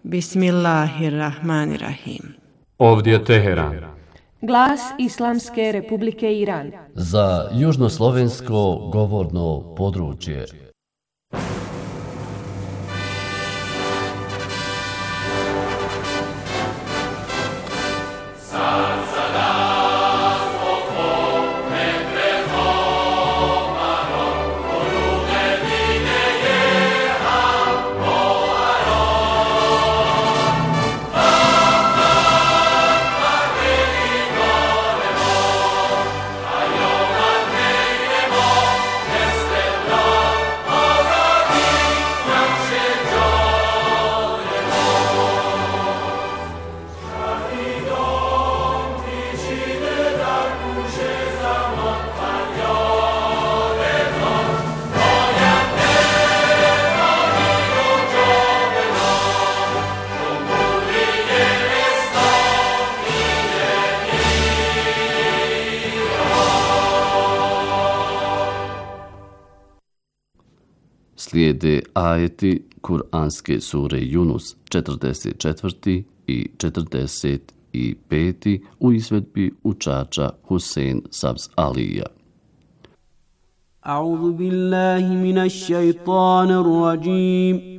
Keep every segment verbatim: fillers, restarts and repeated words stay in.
Bismillahirrahmanirrahim. Ovdje je Teheran. Glas Islamske Republike Iran. Za južnoslovensko govorno područje. Slijede ajeti Kur'anske sure Yunus četrdeset četvrti i četrdeset peti u izvedbi učača Husein Sabz Alija. A'udhu billahi minash shaitanir rajim.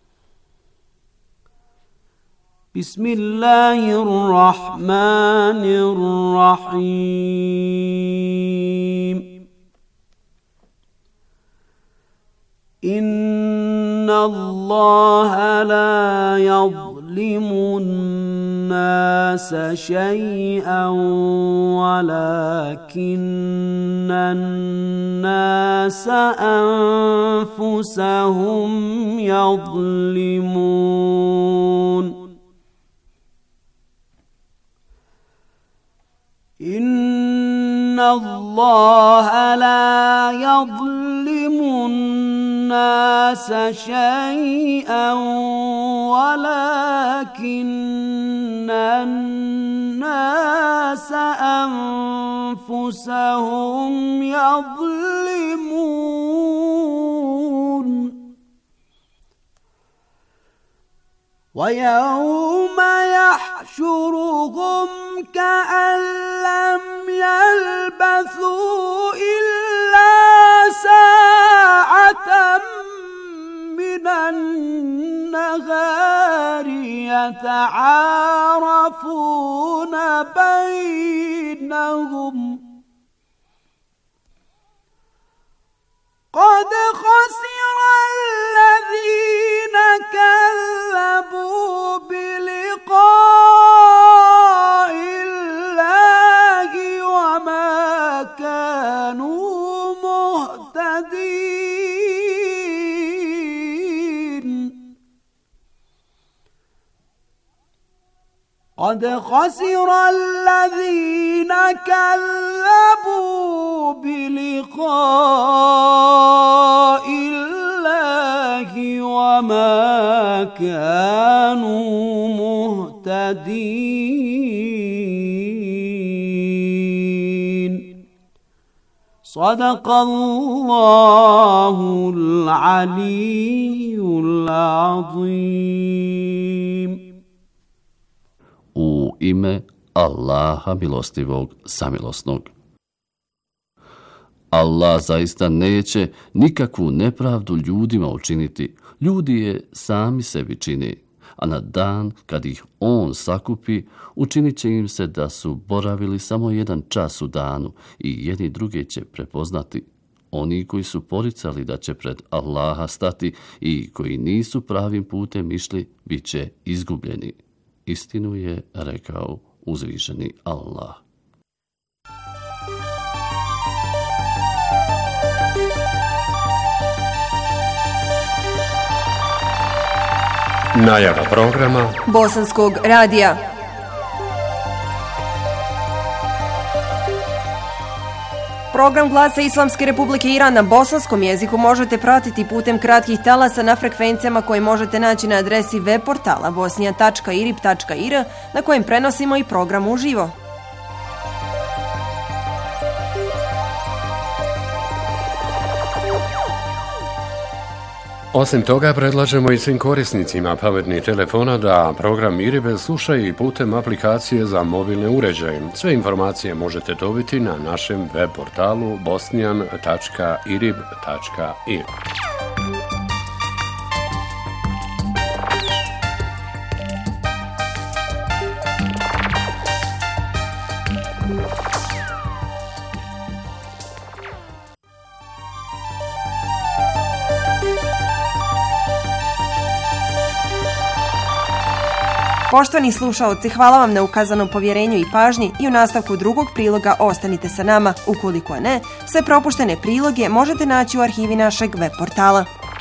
Bismillahirrahmanirrahim. إن الله لا يظلم الناس شيئا ولكن الناس أنفسهم يظلمون إن الله لا يظلم الناس شيئا ولكن الناس أنفسهم يظلمون ويوم يحشرهم كأن لم يلبثوا إلا ساعة من النهار يتعارفون بينهم قد خسر الذين كذبوا بلقاء الله وما كانوا مهتدين قد خسر الذين كذبوا بلقاء الله وما كانوا مهتدين صدق الله العلي العظيم. U ime Allaha milostivog samilosnog. Allah zaista neće nikakvu nepravdu ljudima učiniti. Ljudi je sami sebi čine, a na dan kad ih on sakupi, učinit će im se da su boravili samo jedan čas u danu i jedni druge će prepoznati. Oni koji su poricali da će pred Allaha stati i koji nisu pravim putem išli, bit će izgubljeni. Istinu je rekao uzvišeni Allah. Najava programa Bosanskog radija. Program Glasa Islamske Republike Iran na bosanskom jeziku možete pratiti putem kratkih talasa na frekvencijama koje možete naći na adresi web portala bosnija tačka irib tačka ir na kojem prenosimo i program uživo. Osim toga, predlažemo i svim korisnicima pametnih telefona da program IRIB slušaju i putem aplikacije za mobilne uređaje. Sve informacije možete dobiti na našem web portalu bosnijan tačka irib tačka ir. Poštovani slušaoci, hvala vam na ukazanom povjerenju i pažnji i u nastavku drugog priloga ostanite sa nama. Ukoliko ne, sve propuštene priloge možete naći u arhivi našeg web portala.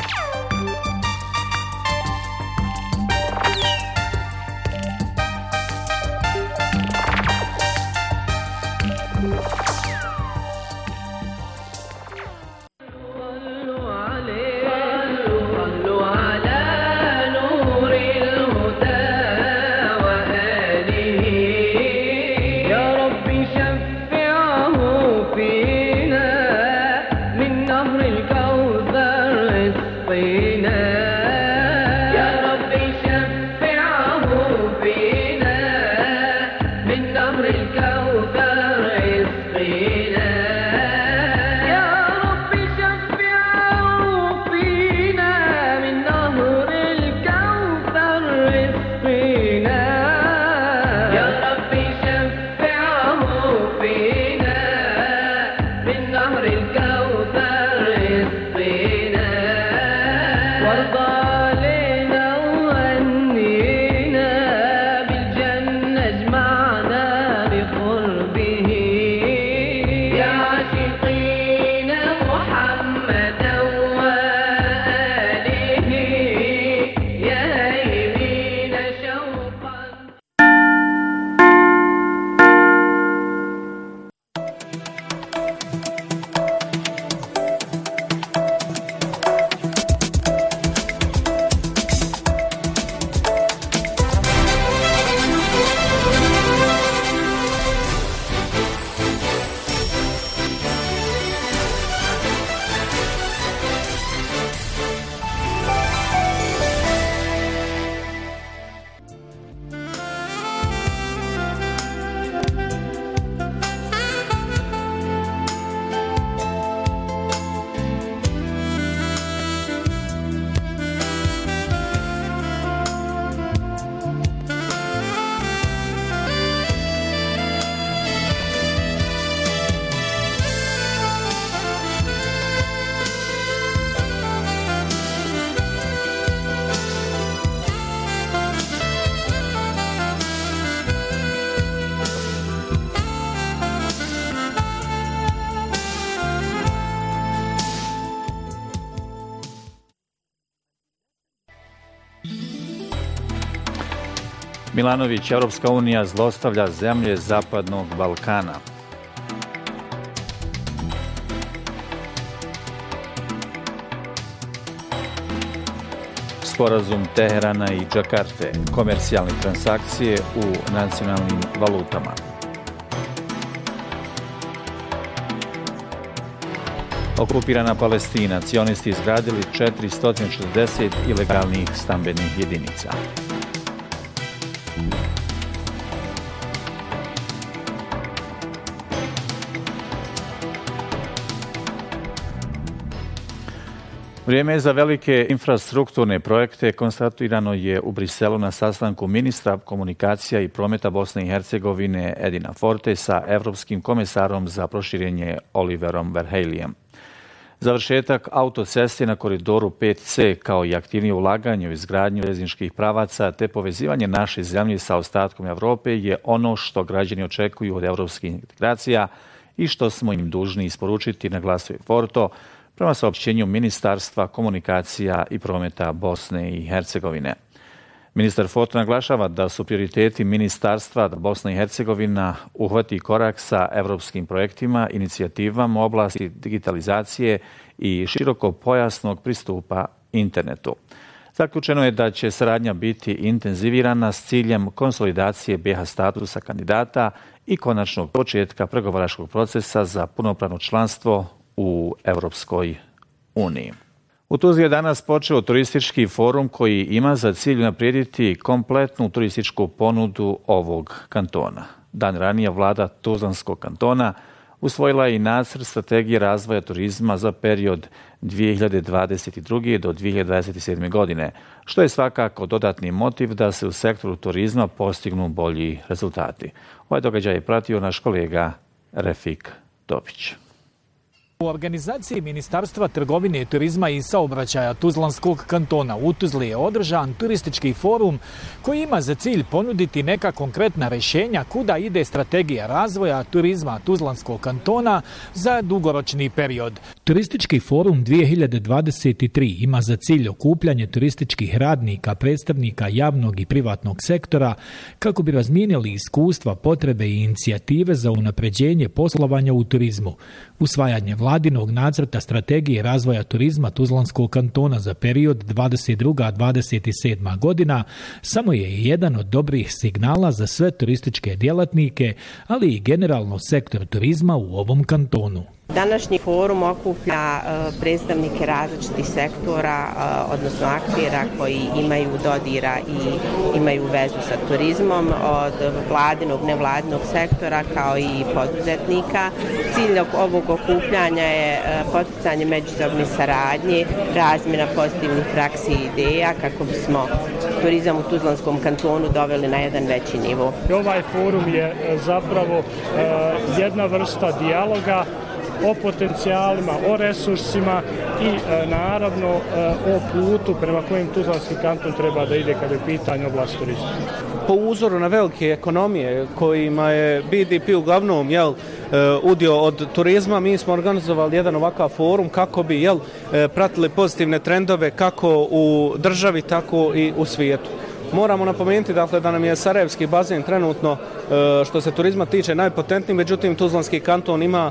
Milanović, Europska unija zlostavlja zemlje Zapadnog Balkana. Sporazum Teherana i Džakarte, komercijalne transakcije u nacionalnim valutama. Okupirana Palestina, cionisti izgradili četiristo četrdeset ilegalnih stambenih jedinica. Vrijeme je za velike infrastrukturne projekte, konstatirano je u Briselu na sastanku ministra komunikacija i prometa Bosne i Hercegovine Edina Forte sa Evropskim komesarom za proširenje Oliverom Verhejlijem. Završetak autoceste na koridoru pet ce kao i aktivnije ulaganje u izgradnju željezničkih pravaca te povezivanje naše zemlje sa ostatkom Evrope je ono što građani očekuju od evropskih integracija i što smo im dužni isporučiti, naglasio je Forto, prema saopćenju Ministarstva komunikacija i prometa Bosne i Hercegovine. Ministar Forto naglašava da su prioriteti ministarstva da Bosna i Hercegovina uhvati korak sa evropskim projektima, inicijativama u oblasti digitalizacije i široko pojasnog pristupa internetu. Zaključeno je da će saradnja biti intenzivirana s ciljem konsolidacije be ha statusa kandidata i konačnog početka pregovaračkog procesa za punopravno članstvo u Evropskoj uniji. U Tuzli je danas počeo turistički forum koji ima za cilj unaprijediti kompletnu turističku ponudu ovog kantona. Dan ranije vlada Tuzlanskog kantona usvojila je i nacrt strategije razvoja turizma za period dvije hiljade dvadeset druge. do dvije hiljade dvadeset sedme. godine, što je svakako dodatni motiv da se u sektoru turizma postignu bolji rezultati. Ovaj događaj je pratio naš kolega Refik Topić. U organizaciji Ministarstva trgovine, turizma i saobraćaja Tuzlanskog kantona u Tuzli je održan turistički forum koji ima za cilj ponuditi neka konkretna rješenja kuda ide strategija razvoja turizma Tuzlanskog kantona za dugoročni period. Turistički forum dvije hiljade dvadeset tri ima za cilj okupljanje turističkih radnika, predstavnika javnog i privatnog sektora kako bi razmijenili iskustva, potrebe i inicijative za unapređenje poslovanja u turizmu. Usvajanje vladinog nacrta strategije razvoja turizma Tuzlanskog kantona za period dvadeset druga do dvadeset sedma. godina samo je jedan od dobrih signala za sve turističke djelatnike, ali i generalno sektor turizma u ovom kantonu. Današnji forum okuplja predstavnike različitih sektora, odnosno aktera koji imaju dodira i imaju vezu sa turizmom, od vladinog, nevladinog sektora kao i poduzetnika. Cilj ovog okupljanja je poticanje međusobne saradnje, razmjena pozitivnih praksi i ideja kako bismo turizam u Tuzlanskom kantonu doveli na jedan veći nivo. Ovaj forum je zapravo jedna vrsta dijaloga o potencijalima, o resursima i e, naravno e, o putu prema kojim Tuzlanski kanton treba da ide kada je pitanje oblast turizma. Po uzoru na velike ekonomije kojima je B D P uglavnom jel, udio od turizma, mi smo organizovali jedan ovakav forum kako bi jel, pratili pozitivne trendove kako u državi, tako i u svijetu. Moramo napomenuti dakle, da nam je Sarajevski bazen trenutno što se turizma tiče najpotentniji, međutim Tuzlanski kanton ima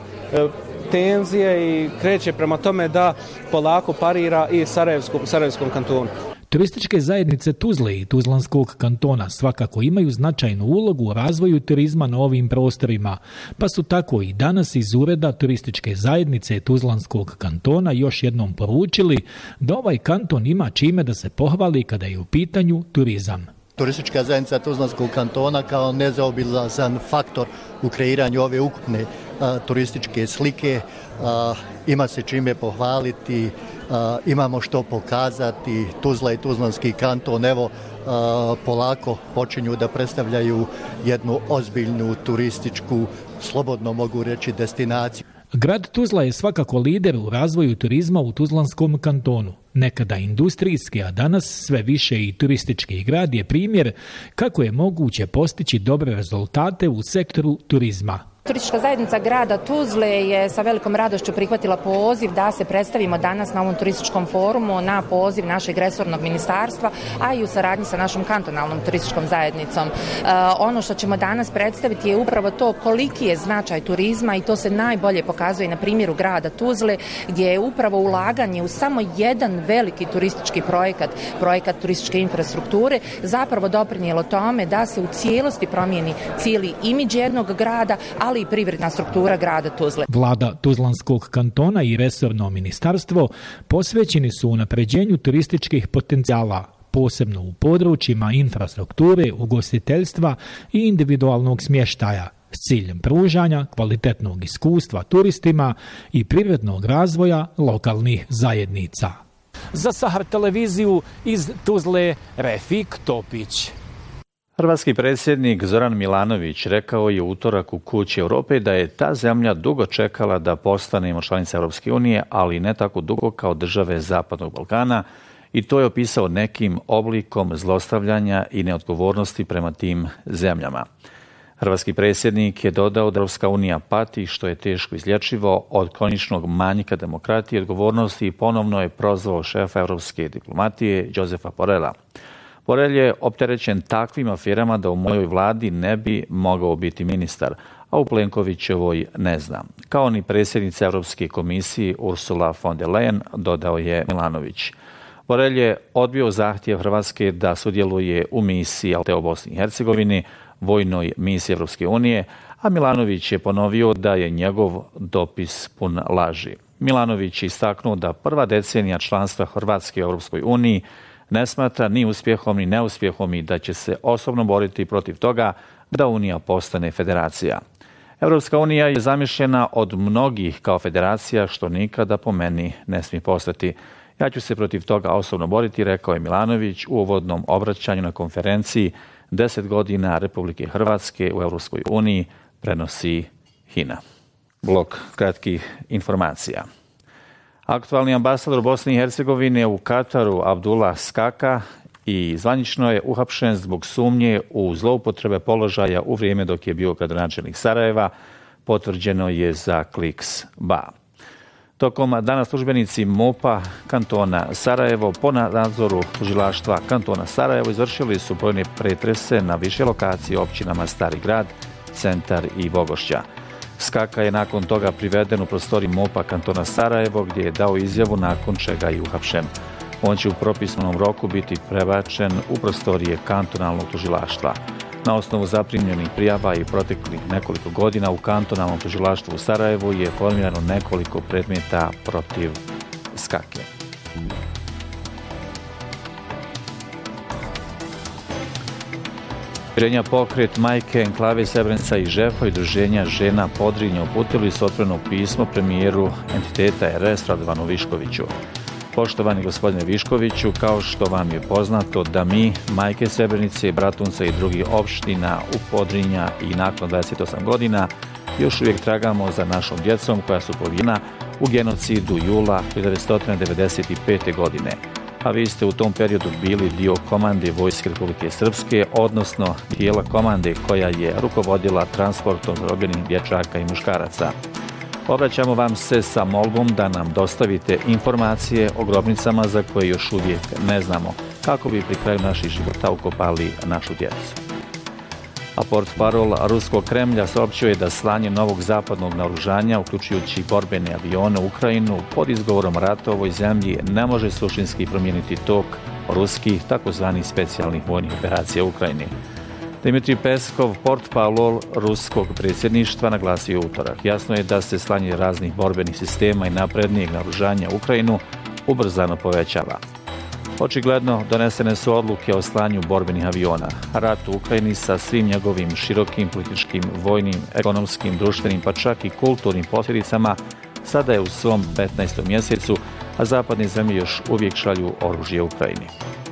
tenzije i kreće prema tome da polako parira i Sarajevskom, Sarajevskom kantonu. Turističke zajednice Tuzle i Tuzlanskog kantona svakako imaju značajnu ulogu u razvoju turizma na ovim prostorima, pa su tako i danas iz ureda Turističke zajednice Tuzlanskog kantona još jednom poručili da ovaj kanton ima čime da se pohvali kada je u pitanju turizam. Turistička zajednica Tuzlanskog kantona kao nezaobilazan faktor u kreiranju ove ukupne a, turističke slike a, ima se čime pohvaliti, a, imamo što pokazati. Tuzla i Tuzlanski kanton evo a, polako počinju da predstavljaju jednu ozbiljnu turističku, slobodno mogu reći, destinaciju. Grad Tuzla je svakako lider u razvoju turizma u Tuzlanskom kantonu. Nekada industrijski, a danas sve više i turistički grad je primjer kako je moguće postići dobre rezultate u sektoru turizma. Turistička zajednica grada Tuzle je sa velikom radošću prihvatila poziv da se predstavimo danas na ovom turističkom forumu na poziv našeg resornog ministarstva, a i u saradnji sa našom kantonalnom turističkom zajednicom. E, ono što ćemo danas predstaviti je upravo to koliki je značaj turizma i to se najbolje pokazuje na primjeru grada Tuzle, gdje je upravo ulaganje u samo jedan veliki turistički projekat, projekat turističke infrastrukture, zapravo doprinijelo tome da se u cijelosti promijeni cijeli imidž jednog grada, ali i privredna struktura grada Tuzle. Vlada Tuzlanskog kantona i resorno ministarstvo posvećeni su unapređenju turističkih potencijala, posebno u područjima infrastrukture, ugostiteljstva i individualnog smještaja, s ciljem pružanja kvalitetnog iskustva turistima i privrednog razvoja lokalnih zajednica. Za Sahar televiziju iz Tuzle, Refik Topić. Hrvatski predsjednik Zoran Milanović rekao je u utorak u Kući Europe da je ta zemlja dugo čekala da postanemo članica Europske unije, ali ne tako dugo kao države Zapadnog Balkana, i to je opisao nekim oblikom zlostavljanja i neodgovornosti prema tim zemljama. Hrvatski predsjednik je dodao da Europska unija pati, što je teško izlječivo, od kroničnog manjka demokratije i odgovornosti, i ponovno je prozvao šefa europske diplomatije Josefa Borrella. Borrell je opterećen takvim aferama da u mojoj vladi ne bi mogao biti ministar, a u Plenkovićevoj ne zna. Kao ni predsjednica Europske komisije Ursula von der Leyen, dodao je Milanović. Borrell je odbio zahtjev Hrvatske da sudjeluje u misiji Alte u Bosni i Hercegovini, vojnoj misiji Europske unije, a Milanović je ponovio da je njegov dopis pun laži. Milanović istaknuo da prva decenija članstva Hrvatske u Europskoj uniji ne smatra ni uspjehom ni neuspjehom i da će se osobno boriti protiv toga da Unija postane federacija. Europska unija je zamišljena od mnogih kao federacija, što nikada po meni ne smije postati. Ja ću se protiv toga osobno boriti, rekao je Milanović u uvodnom obraćanju na konferenciji deset godina Republike Hrvatske u Europskoj uniji, prenosi Hina. Blok kratkih informacija. Aktualni ambasador Bosne i Hercegovine u Kataru Abdullah Skaka i zvanično je uhapšen zbog sumnje u zloupotrebe položaja u vrijeme dok je bio gradonačelnik Sarajeva, potvrđeno je za Kliks ba. Tokom dana službenici M U P-a kantona Sarajevo po nadzoru tužilaštva kantona Sarajevo izvršili su brojne pretrese na više lokacije općinama Stari grad, Centar i Bogošća. Skaka je nakon toga priveden u prostoriji M U P-a kantona Sarajevo gdje je dao izjavu nakon čega je uhapšen. On će u propisanom roku biti prebačen u prostorije kantonalnog tužilaštva. Na osnovu zaprimljenih prijava i proteklih nekoliko godina u kantonalnom tužilaštvu u Sarajevu je formirano nekoliko predmeta protiv Skake. Udruženja Pokret Majke, Enklave Srebrenica i Žepo i Udruženja Žena Podrinja uputili su otvoreno pismo premijeru entiteta er es Radovanu Viškoviću. Poštovani gospodine Viškoviću, kao što vam je poznato da mi, majke Srebrenice, Bratunca i drugih opština u Podrinja i nakon dvadeset osam godina, još uvijek tragamo za našom djecom koja su pobijena u genocidu jula hiljadu devetsto devedeset pete. godine. A vi ste u tom periodu bili dio komande Vojske Republike Srpske, odnosno dijela komande koja je rukovodila transportom zarobljenih dječaka i muškaraca. Obraćamo vam se sa molbom da nam dostavite informacije o grobnicama za koje još uvijek ne znamo, kako bi pri kraju naših života ukopali našu djecu. A portparol ruskog Kremlja saopćio je da slanje novog zapadnog naoružanja, uključujući borbene avione u Ukrajinu, pod izgovorom rata ovoj zemlji ne može suštinski promijeniti tok ruskih takozvanih specijalnih vojnih operacija u Ukrajini. Dimitrij Peskov, portparol ruskog predsjedništva, naglasio utorak. Jasno je da se slanje raznih borbenih sistema i naprednijeg naoružanja u Ukrajinu ubrzano povećava. Očigledno donesene su odluke o slanju borbenih aviona. Rat u Ukrajini sa svim njegovim širokim političkim, vojnim, ekonomskim, društvenim pa čak i kulturnim posljedicama sada je u svom petnaestom mjesecu, a zapadne zemlje još uvijek šalju oružje u Ukrajini.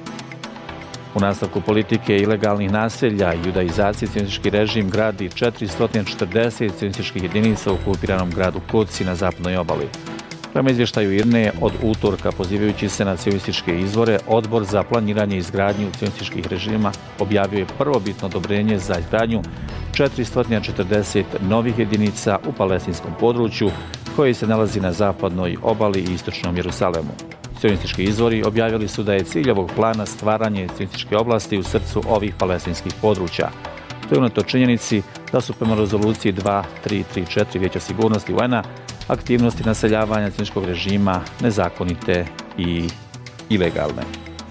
U nastavku politike ilegalnih naselja i judaizacije cionistički režim gradi četiristo četrdeset cionističkih jedinica u okupiranom gradu Kuci na zapadnoj obali. Prema izvještaju I R N E od utorka, pozivajući se na cionističke izvore, Odbor za planiranje i izgradnju cionističkih režima objavio je prvobitno odobrenje za izgradnju četiristo četrdeset novih jedinica u palestinskom području koji se nalazi na zapadnoj obali i istočnom Jerusalemu. Cionistički izvori objavili su da je cilj ovog plana stvaranje cionističke oblasti u srcu ovih palestinskih područja. To je unatoč činjenici da su prema rezoluciji dva tri tri četiri Vijeća sigurnosti U N-a aktivnosti naseljavanja cionističkog režima nezakonite i ilegalne.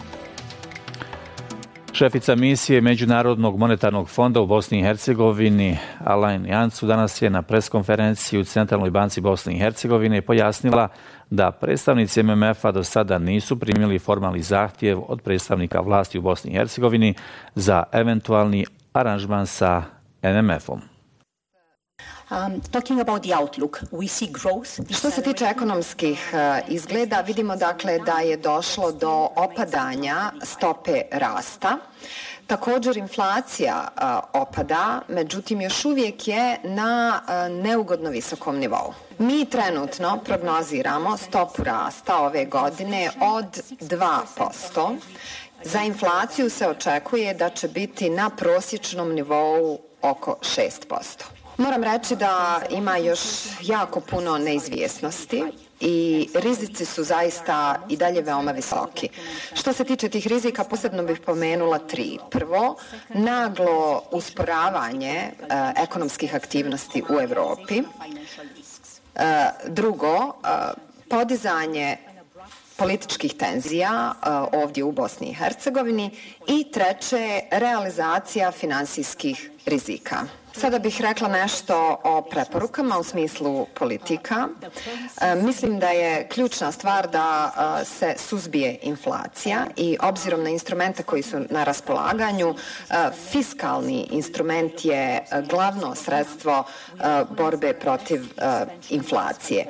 Šefica misije Međunarodnog monetarnog fonda u Bosni i Hercegovini, Alain Jancu, danas je na preskonferenciji u Centralnoj banci Bosne i Hercegovine pojasnila da predstavnici M M F-a do sada nisu primili formalni zahtjev od predstavnika vlasti u Bosni i Hercegovini za eventualni aranžman sa M M F-om. Um, talking about the outlook, we see growth. Što se tiče ekonomskih uh, izgleda, vidimo dakle da je došlo do opadanja stope rasta. Također inflacija uh, opada, međutim još uvijek je na uh, neugodno visokom nivou. Mi trenutno prognoziramo stopu rasta ove godine od dva posto. Za inflaciju se očekuje da će biti na prosječnom nivou oko šest posto. Moram reći da ima još jako puno neizvjesnosti i rizici su zaista i dalje veoma visoki. Što se tiče tih rizika, posebno bih pomenula tri. Prvo, naglo usporavanje e, ekonomskih aktivnosti u Europi. E, drugo, e, podizanje političkih tenzija e, ovdje u Bosni i Hercegovini. I treće, realizacija finansijskih rizika. Sada bih rekla nešto o preporukama u smislu politika. E, mislim da je ključna stvar da e, se suzbije inflacija i obzirom na instrumente koji su na raspolaganju, e, fiskalni instrument je glavno sredstvo e, borbe protiv e, inflacije. E,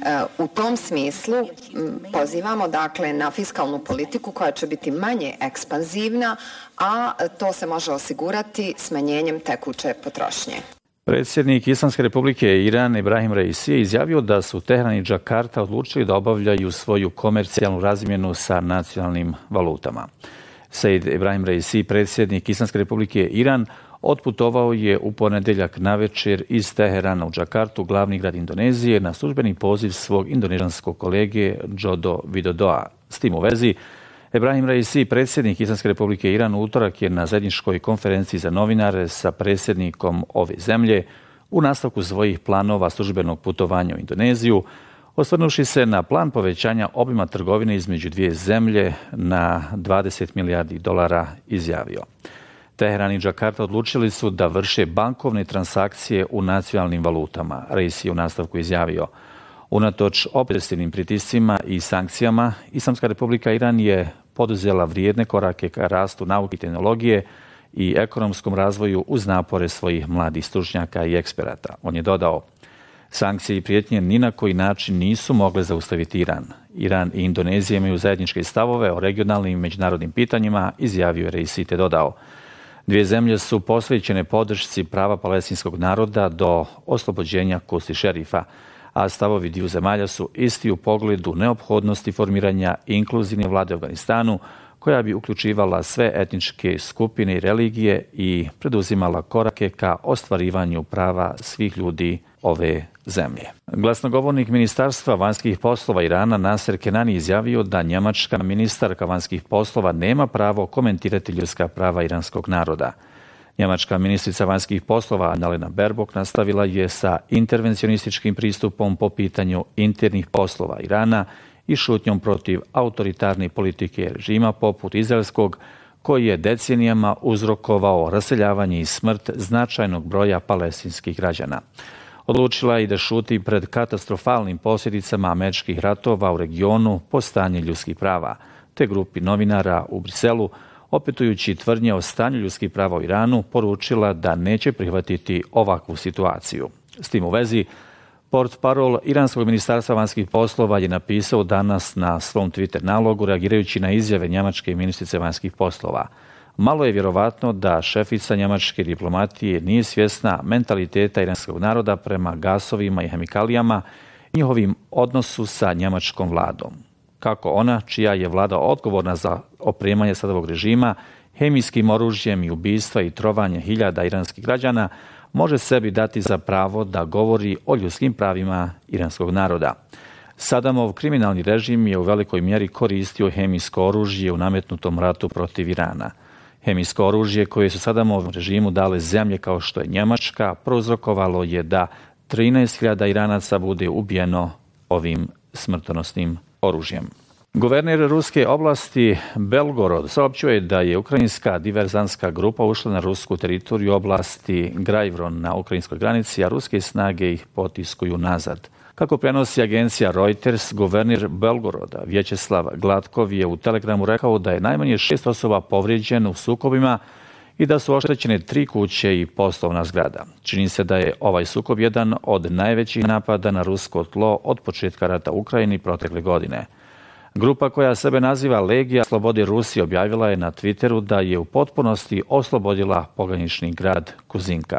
u tom smislu m, pozivamo dakle na fiskalnu politiku koja će biti manje ekspanzivna, a to se može osigurati smanjenjem tekuće potrošnje. Predsjednik Islamske republike Iran Ebrahim Raisi je izjavio da su Teheran i Džakarta odlučili da obavljaju svoju komercijalnu razmjenu sa nacionalnim valutama. Said Ebrahim Raisi, predsjednik Islamske republike Iran, otputovao je u ponedjeljak navečer iz Teherana u Džakartu, glavni grad Indonezije, na službeni poziv svog indonežanskog kolege Jodo Widodoa. S tim u vezi, Ebrahim Raisi, predsjednik Islamske republike Iran, u utorak je na zajedničkoj konferenciji za novinare sa predsjednikom ove zemlje u nastavku svojih planova službenog putovanja u Indoneziju, osvrnuši se na plan povećanja obima trgovine između dvije zemlje na dvadeset milijardi dolara, izjavio. Teheran i Džakarta odlučili su da vrše bankovne transakcije u nacionalnim valutama, Raisi je u nastavku izjavio. Unatoč opresivnim pritiscima i sankcijama, Islamska republika Iran je poduzela vrijedne korake ka rastu nauke i tehnologije i ekonomskom razvoju uz napore svojih mladih stručnjaka i eksperata. On je dodao, sankcije i prijetnje ni na koji način nisu mogle zaustaviti Iran. Iran i Indonezija imaju zajedničke stavove o regionalnim i međunarodnim pitanjima, izjavio je Raisi te dodao. Dvije zemlje su posvećene podršci prava palestinskog naroda do oslobođenja Kusi šerifa, a stavovi dviju zemalja su isti u pogledu neophodnosti formiranja inkluzivne vlade u Afganistanu, koja bi uključivala sve etničke skupine i religije i preduzimala korake ka ostvarivanju prava svih ljudi ove zemlje. Glasnogovornik Ministarstva vanjskih poslova Irana Naser Kenani izjavio da njemačka ministarka vanjskih poslova nema pravo komentirati ljudska prava iranskog naroda. Njemačka ministrica vanjskih poslova Annalena Baerbock nastavila je sa intervencionističkim pristupom po pitanju internih poslova Irana i šutnjom protiv autoritarne politike režima poput izraelskog, koji je decenijama uzrokovao raseljavanje i smrt značajnog broja palestinskih građana. Odlučila je i da šuti pred katastrofalnim posljedicama američkih ratova u regionu po stanju ljudskih prava, te grupi novinara u Briselu, opetujući tvrdnje o stanju ljudskih prava u Iranu, poručila da neće prihvatiti ovakvu situaciju. S tim u vezi, portparol Iranskog ministarstva vanjskih poslova je napisao danas na svom Twitter nalogu, reagirajući na izjave njemačke ministrice vanjskih poslova. Malo je vjerovatno da šefica njemačke diplomatije nije svjesna mentaliteta iranskog naroda prema gasovima i hemikalijama i njihovim odnosu sa njemačkom vladom. Kako ona, čija je vlada odgovorna za opremanje Sadovog režima, hemijskim oružjem i ubistva i trovanje hiljada iranskih građana, može sebi dati za pravo da govori o ljudskim pravima iranskog naroda. Sadamov kriminalni režim je u velikoj mjeri koristio hemijsko oružje u nametnutom ratu protiv Irana. Hemijsko oružje koje su Sadamovom režimu dale zemlje kao što je Njemačka prouzrokovalo je da trinaest hiljada Iranaca bude ubijeno ovim smrtonosnim oružjem. Guverner ruske oblasti Belgorod saopćio je da je ukrajinska diverzantska grupa ušla na rusku teritoriju oblasti Grajvron na ukrajinskoj granici, a ruske snage ih potiskuju nazad. Kako prenosi agencija Reuters, guverner Belgoroda Vječeslav Gladkov je u Telegramu rekao da je najmanje šest osoba povrijeđeno u sukobima i da su oštećene tri kuće i poslovna zgrada. Čini se da je ovaj sukob jedan od najvećih napada na rusko tlo od početka rata u Ukrajini protekle godine. Grupa koja sebe naziva Legija slobode Rusije objavila je na Twitteru da je u potpunosti oslobodila pogranični grad Kuzinka.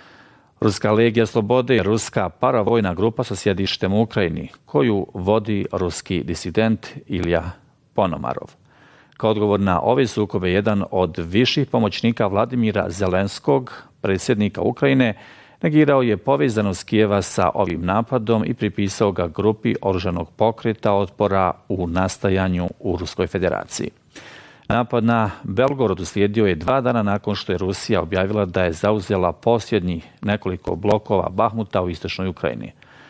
Ruska Legija slobode je ruska paravojna grupa sa sjedištem u Ukrajini, koju vodi ruski disident Ilja Ponomarov. Kao odgovor na ove sukobe, jedan od viših pomoćnika Vladimira Zelenskog, predsjednika Ukrajine, negirao je povezanost Kijeva sa ovim napadom i pripisao ga grupi oružanog pokreta otpora u nastajanju u Ruskoj federaciji. Napad na Belgorod uslijedio je dva dana nakon što je Rusija objavila da je zauzela posljednjih nekoliko blokova Bahmuta u istočnoj Ukrajini.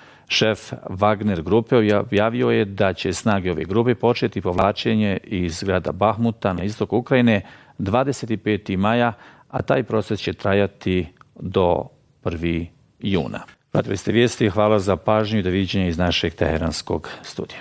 Šef Wagner grupe objavio je da će snage ove grupe početi povlačenje iz grada Bahmuta na istoku Ukrajine dvadeset petog maja, a taj proces će trajati do prvog juna. Pratili ste vijesti, hvala za pažnju i doviđenja iz našeg teheranskog studija.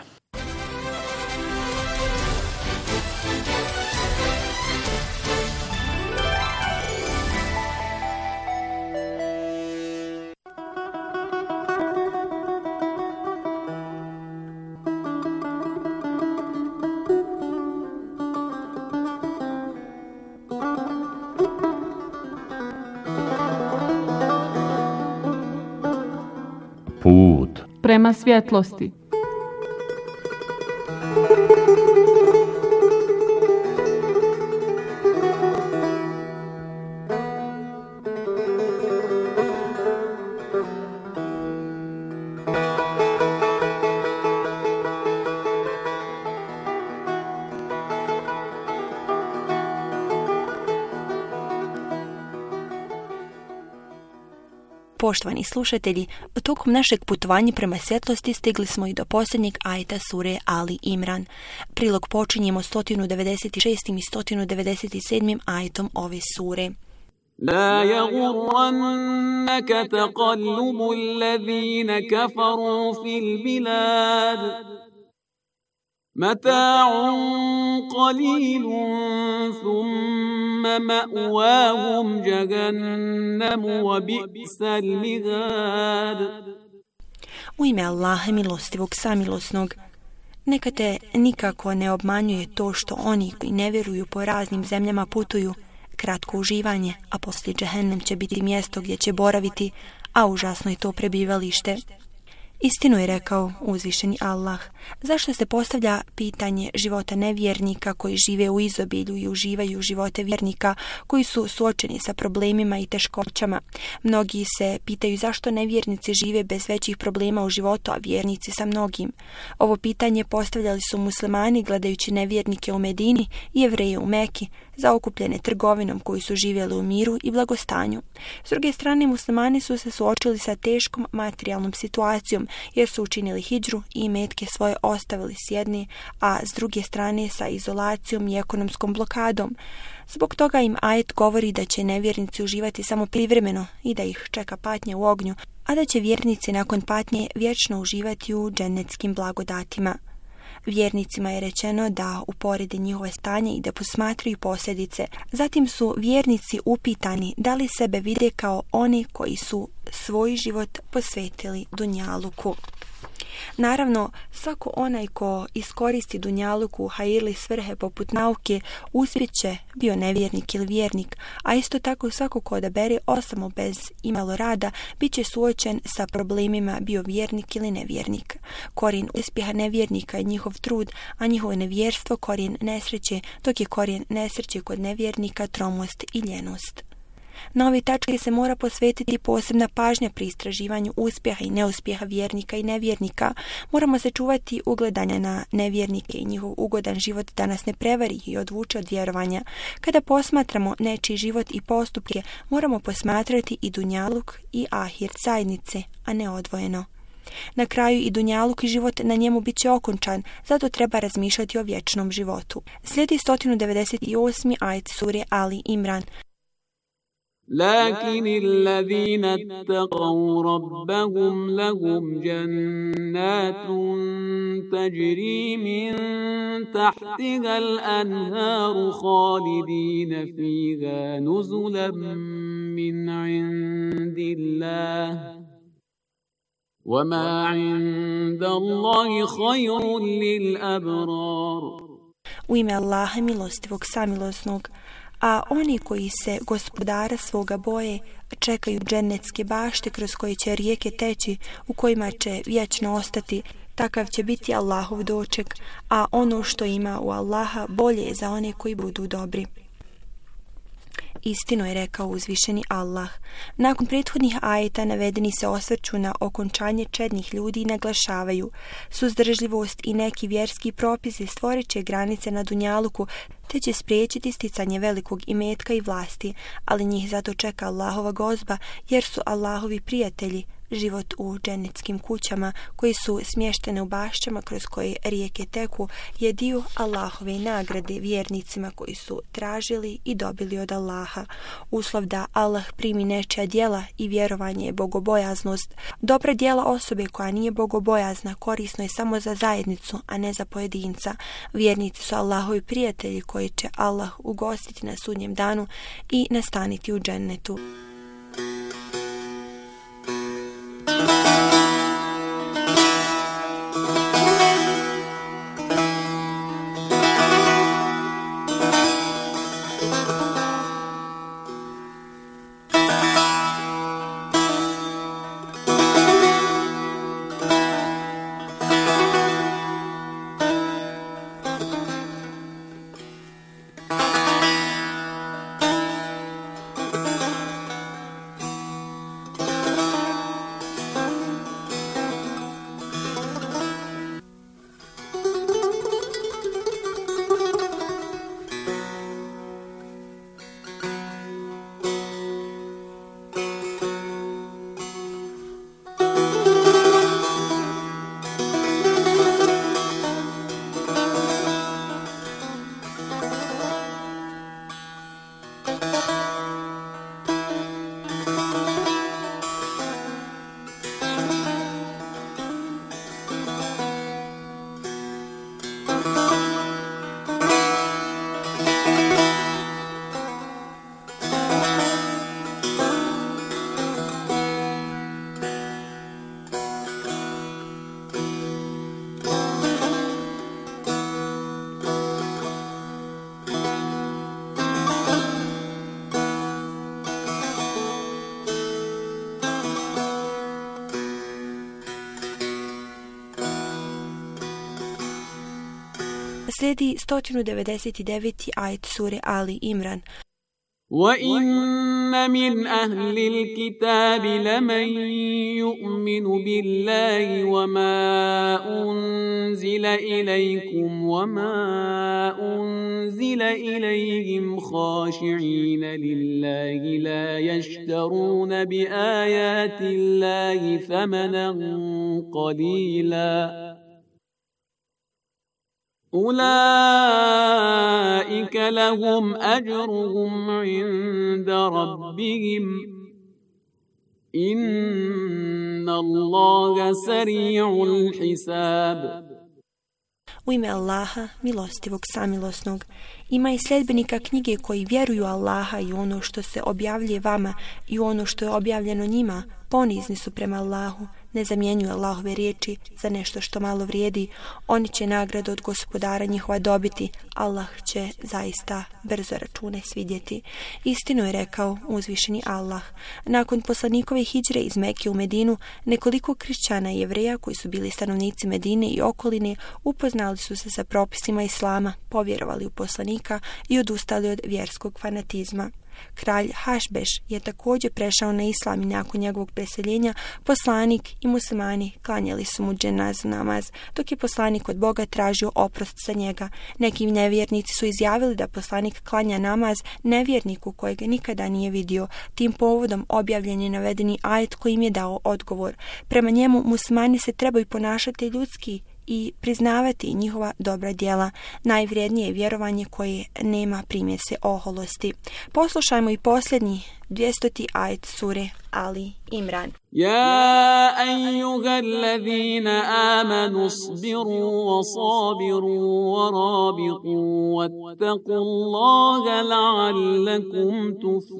Put prema svjetlosti. Poštovani slušatelji, tokom našeg putovanja prema svjetlosti stigli smo i do posljednjeg ajeta sure Ali Imran. Prilog počinjemo sto devedeset šest i sto devedeset sedam ajetom ove sure. لا يغرنك تقلب الذين كفروا في البلاد متاع قليل ثم مأواهم جهنم وبئس المهاد. U ime Allaha milostivog samilosnog, neka te nikako ne obmanjuje to što oni koji ne vjeruju po raznim zemljama putuju, kratko uživanje, a poslije džehennem će biti mjesto gdje će boraviti, a užasno je to prebivalište. Istinu je rekao uzvišeni Allah. Zašto se postavlja pitanje života nevjernika koji žive u izobilju i uživaju živote vjernika koji su suočeni sa problemima i teškoćama? Mnogi se pitaju zašto nevjernici žive bez većih problema u životu, a vjernici sa mnogim. Ovo pitanje postavljali su muslimani gledajući nevjernike u Medini i Jevreje u Meki, zaokupljene trgovinom koji su živjeli u miru i blagostanju. S druge strane, muslimani su se suočili sa teškom materijalnom situacijom jer su učinili hidžru i imetke svoje ostavili s jedne, a s druge strane sa izolacijom i ekonomskom blokadom. Zbog toga im ajet govori da će nevjernici uživati samo privremeno i da ih čeka patnja u ognju, a da će vjernici nakon patnje vječno uživati u džennetskim blagodatima. Vjernicima je rečeno da uporede njihove stanje i da posmatraju posljedice. Zatim su vjernici upitani da li sebe vide kao oni koji su svoj život posvetili dunjaluku. Naravno, svako onaj ko iskoristi dunjaluku u hajirli svrhe poput nauke, uspjeće, bio nevjernik ili vjernik, a isto tako svako ko odabere osamo bez imalo rada, bit će suočen sa problemima bio vjernik ili nevjernik. Korijen uspjeha nevjernika je njihov trud, a njihovo nevjerstvo korijen nesreće, dok je korijen nesreće kod nevjernika tromost i ljenost. Na ove tačke se mora posvetiti posebna pažnja pri istraživanju uspjeha i neuspjeha vjernika i nevjernika. Moramo se čuvati ugledanja na nevjernike i njihov ugodan život da nas ne prevari i odvuče od vjerovanja. Kada posmatramo nečiji život i postupke, moramo posmatrati i dunjaluk i ahir zajednice, a ne odvojeno. Na kraju i dunjaluk i život na njemu bit će okončan, zato treba razmišljati o vječnom životu. Slijedi sto devedeset osmi ajet sure Ali Imran. لكن الذين اتقوا ربهم لهم جنات تجري من تحتها الأنهار خالدين فيها نزلا من عند الله وما عند الله خير للأبرار. U ime Allaha milostivog samilosnog, a oni koji se gospodara svoga boje čekaju džennetske bašte kroz koje će rijeke teći, u kojima će vječno ostati, takav će biti Allahov doček, a ono što ima u Allaha bolje je za one koji budu dobri. Istinu je rekao uzvišeni Allah. Nakon prethodnih ajeta navedeni se osvrću na okončanje čednih ljudi i naglašavaju suzdržljivost i neki vjerski propisi stvorit će granice na dunjaluku, te će spriječiti sticanje velikog imetka i vlasti, ali njih zato čeka Allahova gozba, jer su Allahovi prijatelji, život u dženeckim kućama koji su smještene u bašćama kroz koje rijeke teku je dio Allahove nagrade vjernicima koji su tražili i dobili od Allaha. Uslov da Allah primi nečija djela i vjerovanje je bogobojaznost. Dobra djela osobe koja nije bogobojazna korisno je samo za zajednicu, a ne za pojedinca. Vjernici su Allahovi prijatelji koji će Allah ugostiti na sudnjem danu i nastaniti u džennetu. Slijedi sto devedeset devet. ajet sure Ali Imran. وَإِنَّ مِنْ أَهْلِ الْكِتَابِ لَمَنْ يُؤْمِنُ بِاللَّهِ وَمَا أُنْزِلَ إِلَيْكُمْ وَمَا أُنْزِلَ إِلَيْهِمْ خَاشِعِينَ لِلَّهِ لَا يَشْتَرُونَ بِآيَاتِ اللَّهِ ثَمَنًا قَلِيلًا أولئك لهم أجرهم عند ربهم إن الله سريع الحساب. U ime Allaha, milostivog samilosnog. Ima i sljedbenika knjige koji vjeruju Allaha i ono što se objavljuje vama i ono što je objavljeno njima, ponizni su prema Allahu, ne zamjenjuju Allahove riječi za nešto što malo vrijedi. Oni će nagradu od gospodara njihova dobiti. Allah će zaista brzo račune svidjeti. Istinu je rekao uzvišeni Allah. Nakon poslanikove hidžre iz Mekke u Medinu, nekoliko kršćana i Jevreja koji su bili stanovnici Medine i okoline upoznali su se sa propisima Islama, povjerovali u poslanika i odustali od vjerskog fanatizma. Kralj Hašbeš je također prešao na islam i nakon njegovog preseljenja poslanik i muslimani klanjali su mu dženaz namaz, dok je poslanik od Boga tražio oprost za njega. Neki nevjernici su izjavili da poslanik klanja namaz nevjerniku kojeg nikada nije vidio. Tim povodom objavljen je navedeni ajet koji im je dao odgovor. Prema njemu muslimani se trebaju ponašati ljudski i priznavati njihova dobra djela. Najvrijednije je vjerovanje koje nema primjese oholosti. Poslušajmo i posljednji dvjestoti ajet sure Ali Imran. Ja ejuhallazina amanu sbiru wa sabiru wa rabitu wattaqullaha la'allakum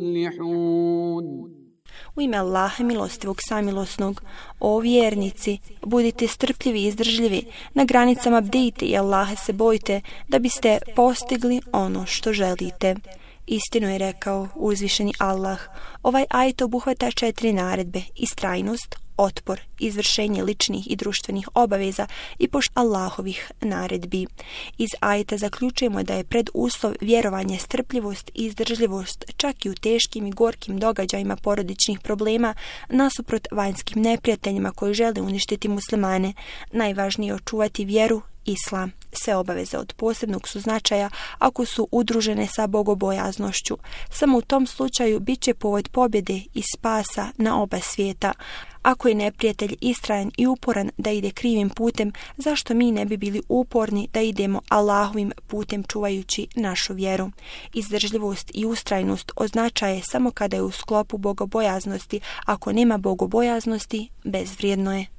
tuflihun. U ime Allaha milostivog samilosnog, o vjernici, budite strpljivi i izdržljivi, na granicama bdijte i Allaha se bojte, da biste postigli ono što želite. Istinu je rekao uzvišeni Allah. Ovaj ajet obuhvata četiri naredbe: istrajnost, otpor, izvršenje ličnih i društvenih obaveza i poštovanje Allahovih naredbi. Iz ajeta zaključujemo da je preduslov vjerovanje strpljivost i izdržljivost čak i u teškim i gorkim događajima porodičnih problema nasuprot vanjskim neprijateljima koji žele uništiti muslimane. Najvažnije je očuvati vjeru, islam. Sve obaveze od posebnog su značaja ako su udružene sa bogobojaznošću. Samo u tom slučaju bit će povod pobjede i spasa na oba svijeta. Ako je neprijatelj istrajan i uporan da ide krivim putem, zašto mi ne bi bili uporni da idemo Allahovim putem čuvajući našu vjeru? Izdržljivost i ustrajnost označaje samo kada je u sklopu bogobojaznosti. Ako nema bogobojaznosti, bezvrijedno je.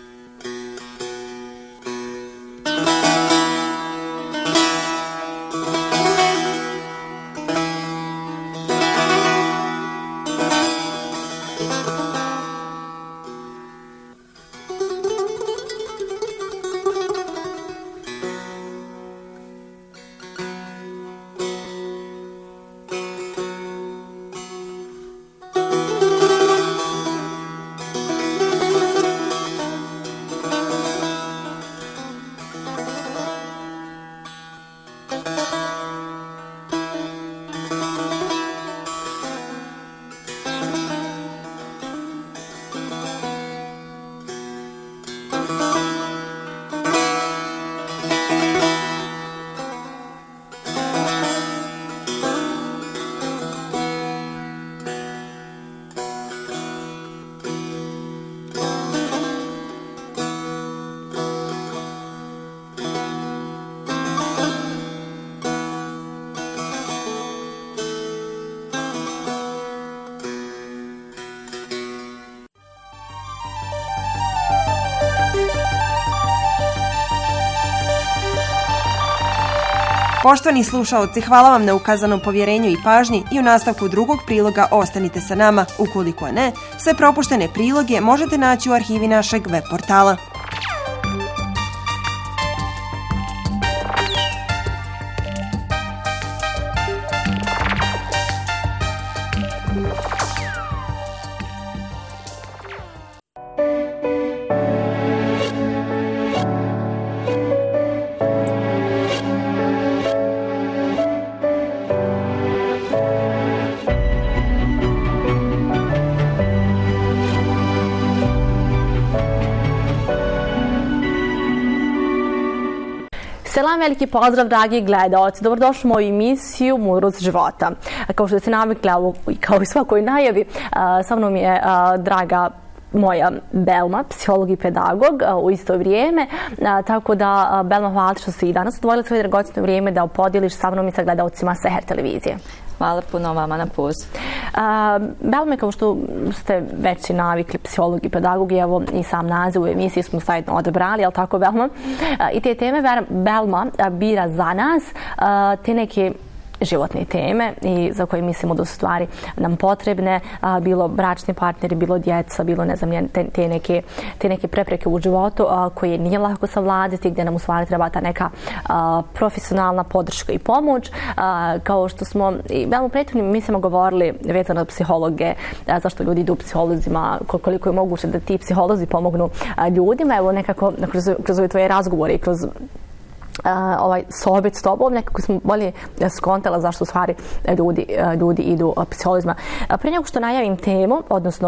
Poštovani slušaoci, hvala vam na ukazanom povjerenju i pažnji i u nastavku drugog priloga ostanite sa nama. Ukoliko ne, sve propuštene priloge možete naći u arhivi našeg web portala. Selam, veliki pozdrav, dragi gledaoci. Dobrodošli u moju emisiju Mudrost života. Kao što ste navikli, kao i svakoj najavi, sa mnom je draga moja Belma, psiholog i pedagog u isto vrijeme. Tako da, Belma, hvala što si i danas odvojila svoje dragocjeno vrijeme da podijeliš sa mnom i sa gledaocima Seher televizije. Hvala puno vama na poziv. Belma, kao što ste već i navikli, psiholog i pedagog, i evo i sam naziv u emisiji smo zajedno odabrali, jel tako, Belma? I te teme Belma bira za nas te neke životne teme i za koje mislimo da su stvari nam potrebne, a, bilo bračni partneri, bilo djeca, bilo ne znam, te, te, neke, te neke prepreke u životu a, koje nije lako savladiti, gdje nam u stvari treba ta neka a, profesionalna podrška i pomoć. A, kao što smo i veoma u prethodnim mislimo govorili vezano od psihologe, a, zašto ljudi idu u psiholozima, koliko je moguće da ti psiholozi pomognu a, ljudima. Evo nekako kroz, kroz ove tvoje razgovore i kroz Uh, ovaj sohbet s tobom, nekako smo bolje skontala zašto u stvari ljudi, ljudi idu uh, psiholozima. Uh, prije nego što najavim temu, odnosno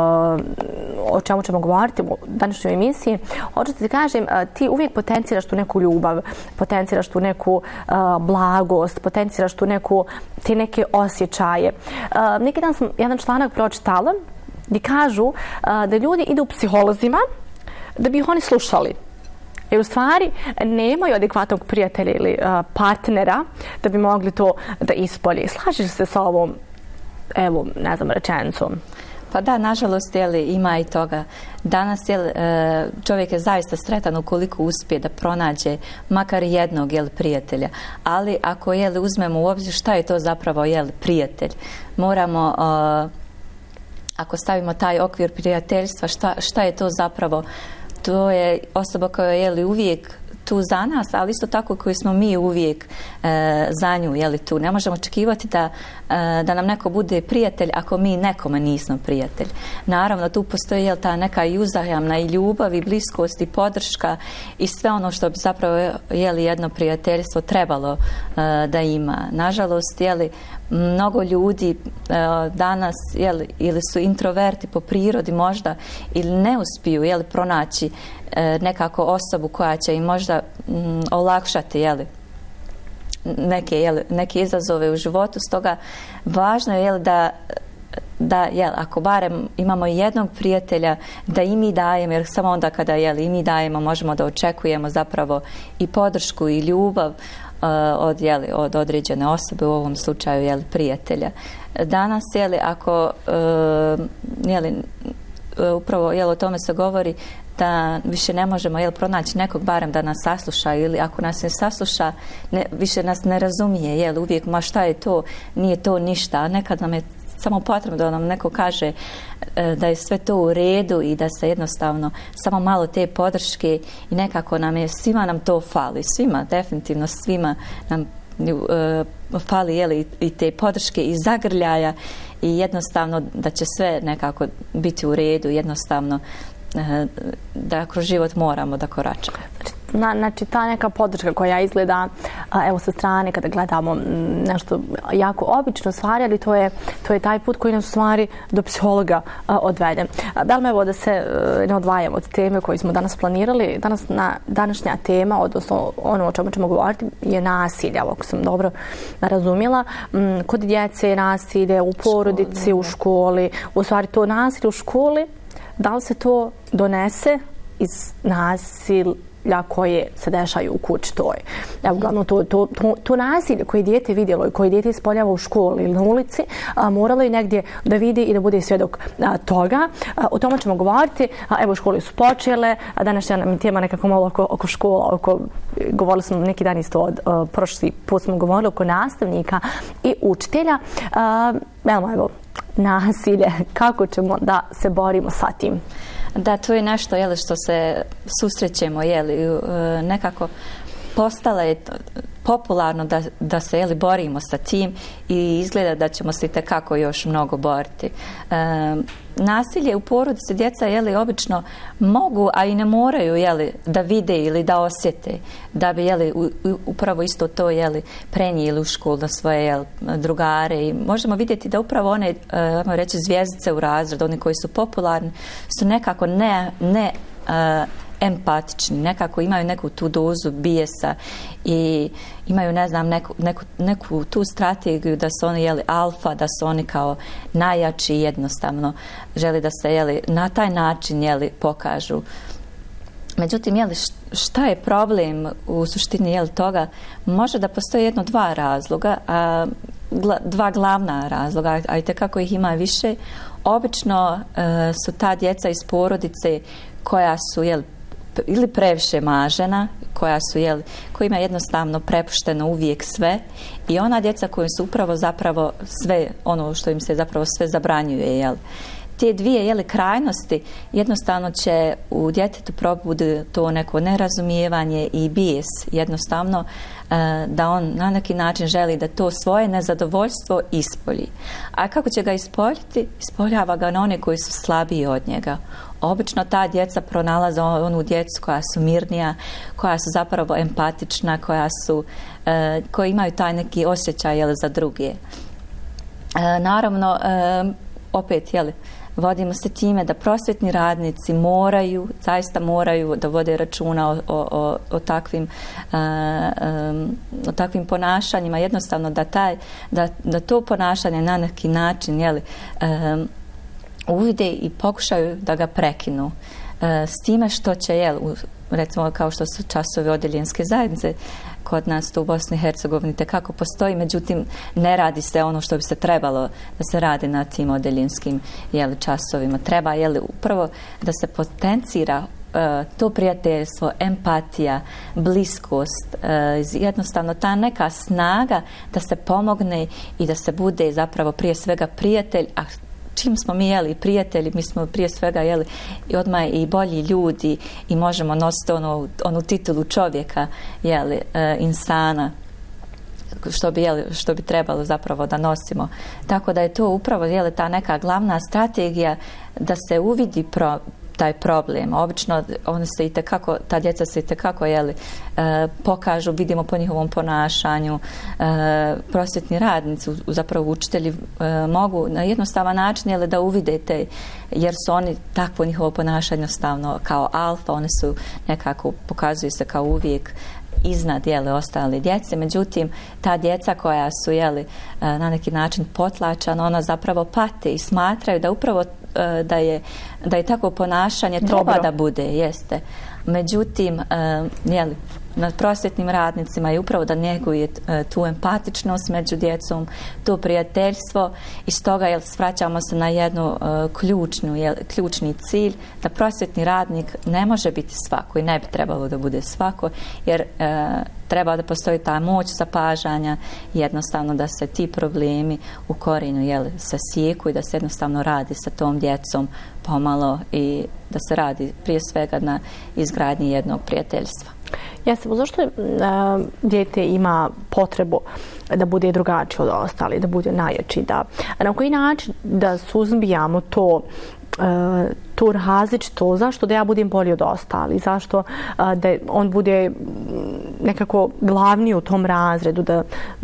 uh, o čemu ćemo govoriti u današnjoj emisiji, hoću ti kažem, uh, ti uvijek potenciraš tu neku ljubav, potenciraš tu neku uh, blagost, potenciraš tu neku, te neke osjećaje. Uh, neki dan sam jedan članak pročitala gdje kažu uh, da ljudi idu u psiholozima da bi ih oni slušali. Jer u stvari nemaju adekvatnog prijatelja ili uh, partnera da bi mogli to da ispolje. Slažeš se sa ovom, evo, ne znam, rečenicom? Pa da, nažalost, jeli, ima i toga. Danas jeli, čovjek je zaista sretan ukoliko uspije da pronađe makar jednog jeli, prijatelja. Ali ako jeli, uzmemo u obzir šta je to zapravo jeli, prijatelj, moramo, uh, ako stavimo taj okvir prijateljstva, šta, šta je to zapravo? To je osoba koja je jeli, uvijek tu za nas, ali isto tako koji smo mi uvijek e, za nju, jeli, tu. Ne možemo očekivati da, e, da nam neko bude prijatelj ako mi nekome nismo prijatelj. Naravno, tu postoji jel, ta neka i uzajamna i ljubav i bliskost i podrška i sve ono što bi zapravo jeli, jedno prijateljstvo trebalo e, da ima. Nažalost, jeli, mnogo ljudi e, danas jeli, ili su introverti po prirodi možda ili ne uspiju jeli, pronaći e, nekako osobu koja će im možda m, olakšati jeli, neke, jeli, neke izazove u životu. Stoga važno je jeli, da da jel, ako barem imamo jednog prijatelja, da i mi dajemo, jer samo onda kada jel, i mi dajemo možemo da očekujemo zapravo i podršku i ljubav uh, od, jel, od određene osobe, u ovom slučaju jel, prijatelja. Danas, jel, ako uh, jel, uh, upravo jel, o tome se govori da više ne možemo jel, pronaći nekog barem da nas sasluša, ili ako nas ne sasluša, ne, više nas ne razumije, jel, uvijek, ma šta je to, nije to ništa, a nekad nam je samo potrebno da nam neko kaže da je sve to u redu i da se jednostavno samo malo te podrške i nekako nam je, svima nam to fali, svima, definitivno svima nam uh, fali jeli, i te podrške i zagrljaja i jednostavno da će sve nekako biti u redu, jednostavno uh, da kroz život moramo da koračamo. Na, znači ta neka podrška koja izgleda a, evo sa strane kada gledamo nešto jako obično stvari, ali to je, to je taj put koji nas u stvari do psihologa a, odvede. Belma, evo da se a, ne odvajamo od teme koju smo danas planirali. Danas, na, današnja tema, odnosno ono o čemu ćemo govoriti, je nasilje, ako sam dobro razumjela. M, kod djece je nasilje, u porodici, u školi. U stvari to nasilje u školi, da li se to donese iz nasilja koje se dešaju u kući toj. Evo, uglavnom, to, to, to, to nasilje koje dijete vidjelo i koje dijete ispoljava u školi ili na ulici, a, moralo je negdje da vidi i da bude svjedok a, toga. A, o tome ćemo govoriti. A, evo, škole su počele, a današnja nam tema nekako malo oko, oko škola, oko, govorili smo neki dan isto od a, prošli put smo govorili oko nastavnika i učitelja. A, evo, evo, nasilje, kako ćemo da se borimo sa tim? Da, to je nešto jeli, što se susrećemo, jeli, nekako postalo je popularno da, da se jeli, borimo sa tim i izgleda da ćemo se itekako još mnogo boriti. E, nasilje u porodici, djeca jeli, obično mogu, a i ne moraju jeli, da vide ili da osjete, da bi jeli, u, upravo isto to jeli, prenijeli u školu na svoje jeli, drugare. I možemo vidjeti da upravo one ajmo reći, zvjezdice u razredu, oni koji su popularni, su nekako ne, ne uh, empatični, nekako imaju neku tu dozu bijesa i imaju, ne znam, neku, neku, neku tu strategiju da su oni jeli alfa, da su oni kao najjači, jednostavno želi da se jeli na taj način jeli pokažu. Međutim, jeli, šta je problem u suštini jeli toga? Može da postoji jedno dva razloga, a, gla, dva glavna razloga, a i tekako ih ima više. Obično e, su ta djeca iz porodice koja su jeli, ili previše mažena, koja su, jel, kojima je jednostavno prepušteno uvijek sve, i ona djeca koji su upravo zapravo sve, ono što im se zapravo sve zabranjuje, jel. Te dvije jeli, krajnosti jednostavno će u djetetu probuditi to neko nerazumijevanje i bijes, jednostavno e, da on na neki način želi da to svoje nezadovoljstvo ispolji. A kako će ga ispoljiti? Ispoljava ga na one koji su slabiji od njega. Obično ta djeca pronalaze onu djecu koja su mirnija, koja su zapravo empatična, koja su, e, koji imaju taj neki osjećaj jeli, za druge. E, naravno, e, opet, jeli, vodimo se time da prosvjetni radnici moraju, zaista moraju da vode računa o, o, o, takvim, uh, um, o takvim ponašanjima, jednostavno da, taj, da, da to ponašanje na neki način jeli, um, uvide i pokušaju da ga prekinu. Uh, s time što će, jel, recimo kao što su časovi odeljenske zajednice, kod nas to u Bosni i Hercegovini tekako postoji, međutim ne radi se ono što bi se trebalo da se radi na tim odeljenskim jeli, časovima. Treba jeli, upravo da se potencira uh, to prijateljstvo, empatija, bliskost, uh, jednostavno ta neka snaga da se pomogne i da se bude zapravo prije svega prijatelj, a čim smo mi jeli prijatelji, mi smo prije svega jeli i odmah i bolji ljudi i možemo nositi onu, onu titulu čovjeka, jeli, e, insana, što bi, jeli, što bi trebalo zapravo da nosimo. Tako da je to upravo jeli, ta neka glavna strategija da se uvidi pro, taj problem. Obično oni se itekako, ta djeca se itekako jeli, e, pokažu, vidimo po njihovom ponašanju. E, prosvjetni radnici, zapravo učitelji e, mogu na jednostavan način jeli, da uvidete, jer su oni takvo njihovo ponašanje jednostavno kao alfa, oni su nekako, pokazuju se kao uvijek iznad jeli, ostale djece, međutim ta djeca koja su jeli, na neki način potlačana, ona zapravo pate i smatraju da upravo da je, da je tako ponašanje treba Dobro. da bude, jeste. Međutim, jeli, nad prosvjetnim radnicima je upravo da njeguje tu empatičnost među djecom, to prijateljstvo i stoga jel, svraćamo se na jednu uh, ključnu, jel, ključni cilj da prosvjetni radnik ne može biti svako i ne bi trebalo da bude svako jer uh, treba da postoji ta moć zapažanja i jednostavno da se ti problemi u korijenu jel, sasijeku i da se jednostavno radi sa tom djecom pomalo i da se radi prije svega na izgradnji jednog prijateljstva. Jeste, zašto uh, dijete ima potrebu da bude drugačiji od ostali, da bude najjači, da na koji način da suzbijamo to uh, to različito, zašto da ja budem bolji od ostali, zašto uh, da on bude nekako glavni u tom razredu, da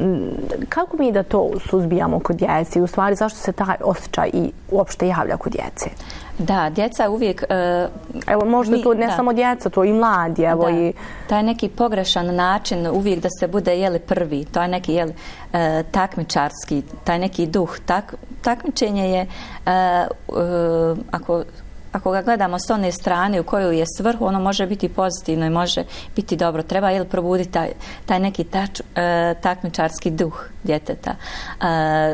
kako mi da to suzbijamo kod djece i u stvari zašto se taj osjećaj i uopšte javlja kod djece? Da, djeca uvijek... Uh, evo, možda mi, to ne da. samo djeca, to i mladi, evo da. i... Taj neki pogrešan način uvijek da se bude, jeli, prvi, to je neki, jeli, uh, takmičarski, taj neki duh. Tak, takmičenje je, uh, uh, ako... Ako ga gledamo s one strane u kojoj je svrhu, ono može biti pozitivno i može biti dobro. Treba jel, probuditi taj, taj neki tač, e, takmičarski duh djeteta. E,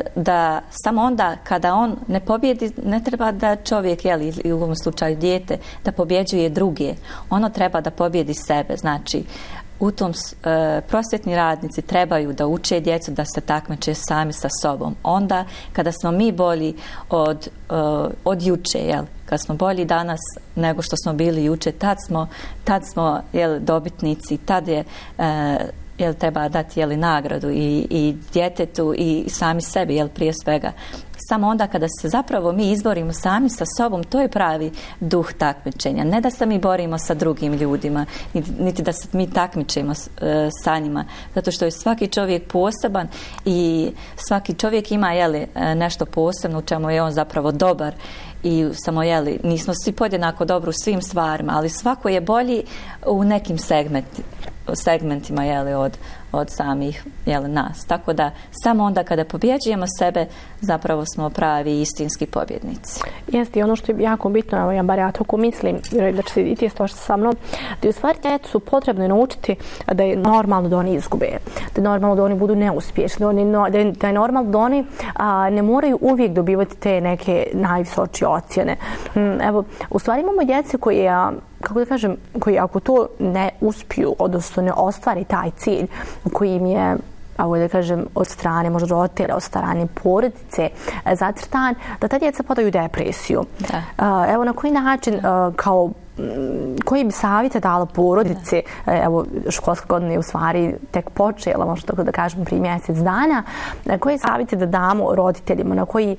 da samo onda kada on ne pobjedi, ne treba da čovjek, jel, ili u ovom slučaju dijete, da pobjeđuje druge. Ono treba da pobjedi sebe. Znači, u tom e, prosvjetni radnici trebaju da uče djecu da se takmiče sami sa sobom. Onda kada smo mi bolji od, e, od juče, jel, kad smo bolji danas nego što smo bili juče, tad smo, tad smo jel, dobitnici, tad je e, jel, treba dati jel, nagradu i, i djetetu i sami sebi, jel, prije svega. Samo onda kada se zapravo mi izborimo sami sa sobom, to je pravi duh takmičenja. Ne da se mi borimo sa drugim ljudima, niti, niti da se mi takmičimo e, sa njima. Zato što je svaki čovjek poseban i svaki čovjek ima jeli, nešto posebno u čemu je on zapravo dobar. I samo, jeli, nismo svi podjednako dobro u svim stvarima, ali svako je bolji u nekim segmenti, segmentima jeli, od, od samih jeli, nas. Tako da samo onda kada pobjeđujemo sebe, zapravo smo pravi istinski pobjednici. Jeste, i ono što je jako bitno, ja bar ja tako mislim, da će se i ti složiti sa mnom, da je u stvari djecu potrebno naučiti da je normalno da oni izgube, da je normalno da oni budu neuspješni, da, oni, da, je, da je normalno da oni a, ne moraju uvijek dobivati te neke najvisočije ocjene. Evo, u stvari imamo djece koje, kako da kažem, koji ako to ne uspiju, odnosno ne ostvari taj cilj koji im je, ako da kažem, od strane možda roditelja, od strane porodice zacrtan, da ta djeca podaju depresiju. Da. Evo na koji način, kao koji bi savjete dala porodice, evo školska godina je u stvari tek počela, možda tako da kažem prije mjesec dana, koje savjete da damo roditeljima, na koji,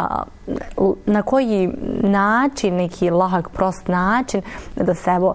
na koji način, neki lahak, prost način da se evo,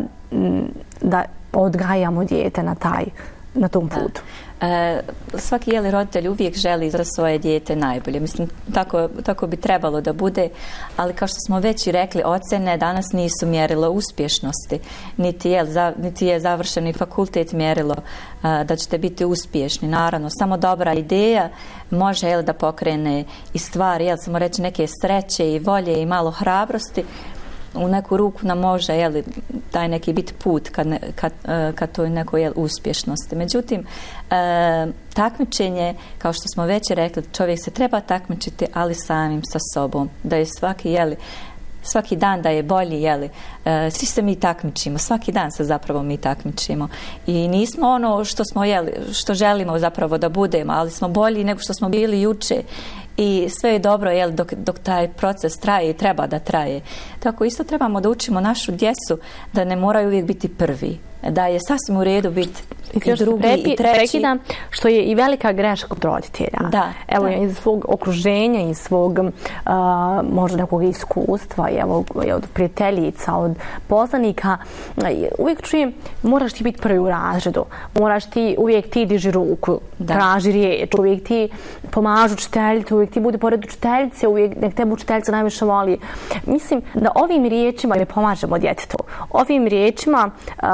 da odgajamo dijete na taj, na tom putu. E, svaki jeli roditelj uvijek želi za svoje dijete najbolje. Mislim, tako, tako bi trebalo da bude, ali kao što smo već i rekli, ocjene danas nisu mjerilo uspješnosti, niti je, za, niti je završeni fakultet mjerilo a, da ćete biti uspješni. Naravno, samo dobra ideja može jel, da pokrene i stvari, jel, samo reći neke sreće i volje i malo hrabrosti, u neku ruku nam može jeli, taj neki biti put kad, ne, kad, kad to je neko jel, uspješnosti. Međutim, e, takmičenje, kao što smo već rekli, čovjek se treba takmičiti, ali samim sa sobom. Da je svaki, jeli, svaki dan da je bolji, jeli, e, svi se mi takmičimo, svaki dan se zapravo mi takmičimo. I nismo ono što smo jeli, što želimo zapravo da budemo, ali smo bolji nego što smo bili juče. I sve je dobro jel, dok, dok taj proces traje i treba da traje. Tako isto trebamo da učimo našu djecu da ne moraju uvijek biti prvi. Da je sasvim u redu biti i, i drugi prepi, i treći. Prekidam, što je i velika greška kod roditelja. Da, evo, da. iz svog okruženja, iz svog uh, možda nekog iskustva, evo, od prijateljica, od poznanika, uvijek čujem, moraš ti biti prvi u razredu. Moraš ti, uvijek ti diži ruku, da. Traži riječ, uvijek ti pomažu učiteljicu, uvijek ti budi pored učiteljice, uvijek nek tebe učiteljica najviše voli. Mislim da ovim riječima ne pomažemo djetetu. Ovim riječima uh,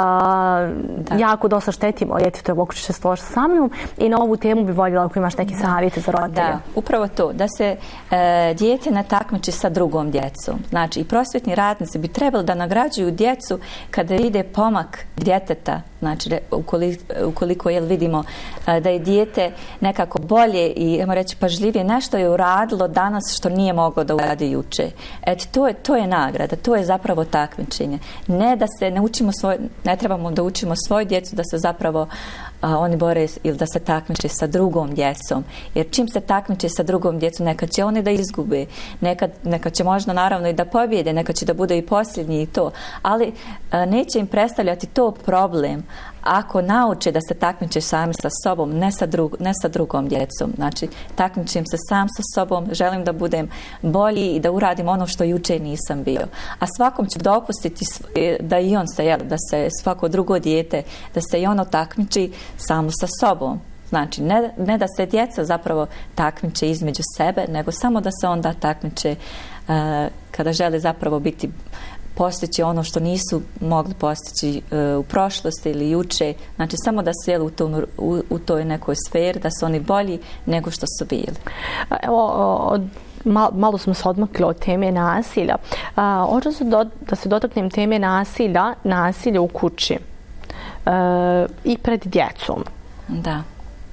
da. jako dosta štetimo djetetu, ako ćeš se složiti sa mnom, i na ovu temu bi voljela ako imaš neke savjete za roditelje. Da, upravo to, da se e, dijete ne takmiči sa drugom djecom. Znači, i prosvjetni radnici bi trebali da nagrađuju djecu kada vide pomak djeteta, znači ukoliko, ukoliko jel, vidimo e, da je dijete nekako bolje i, ajmo reći, pažljivije, nešto je uradilo danas što nije moglo da uradi juče. Eto, to je, to je nagrada, to je zapravo takmičenje. Ne da se ne učimo svoj, ne trebamo da učimo svoju djecu da se zapravo a, oni bore ili da se takmiče sa drugom djecom. Jer čim se takmiče sa drugom djecom, nekad će oni da izgube, nekad, nekad će možda naravno i da pobjede, nekad će da bude i posljednji i to, ali a, neće im predstavljati to problem ako nauče da se takmiče sami sa sobom, ne sa, drug, ne sa drugom djecom. Znači, takmičim se sam sa sobom, želim da budem bolji i da uradim ono što juče nisam bio. A svakom ću dopustiti da i on se, jel, da se svako drugo dijete, da se i ono takmiči samo sa sobom. Znači, ne, ne da se djeca zapravo takmiče između sebe, nego samo da se onda takmiče uh, kada žele zapravo biti postići ono što nisu mogli postići uh, u prošlosti ili juče. Znači, samo da su jeli u, tom, u, u toj nekoj sferi, da su oni bolji nego što su bili. Evo, od, mal, malo smo se odmakli od teme nasilja. Hoću se do, da se dotaknem teme nasilja, nasilja u kući uh, i pred djecom. Da.